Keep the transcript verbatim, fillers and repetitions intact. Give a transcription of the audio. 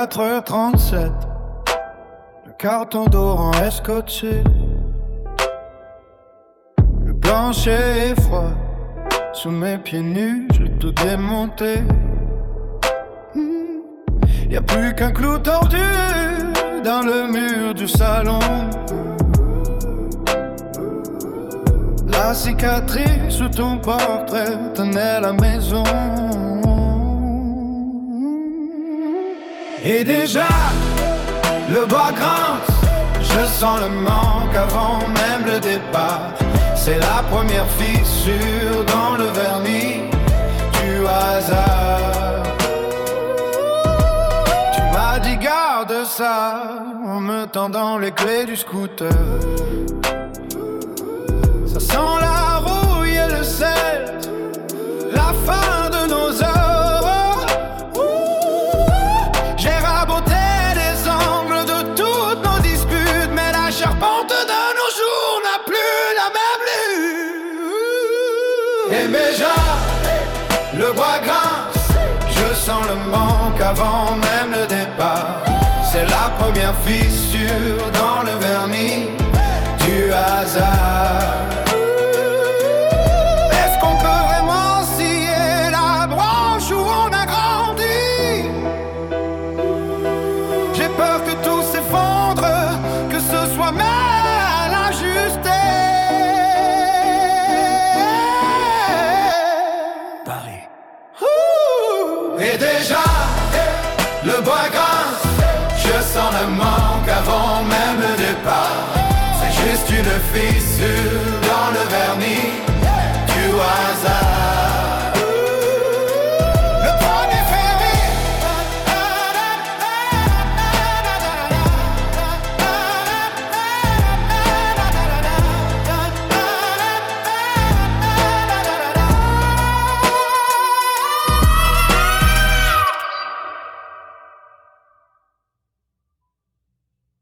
quatre heures trente-sept, le carton d'or est scotché. Le plancher est froid, sous mes pieds nus, j'ai tout démonté. hmm. Y'a plus qu'un clou tordu dans le mur du salon. La cicatrice sous ton portrait tenait la maison. Et déjà, le bas grince, je sens le manque avant même le départ. C'est la première fissure dans le vernis du hasard. Tu m'as dit garde ça en me tendant les clés du scooter. Ça sent la rouille et le sel, la fin de nos heures. J'ai raboté les angles de toutes nos disputes, mais la charpente de nos jours n'a plus la même lueur. Et déjà, le bois grince, je sens le manque avant même le départ. C'est la première fissure dans le vernis du hasard. Est-ce qu'on peut vraiment scier la branche où on a grandi? J'ai peur que tout s'effondre, que ce soit mal ajusté. Paris. Ouh. Et déjà, le bois grince, je sens le manque avant même le départ. C'est juste une fissure dans le vernis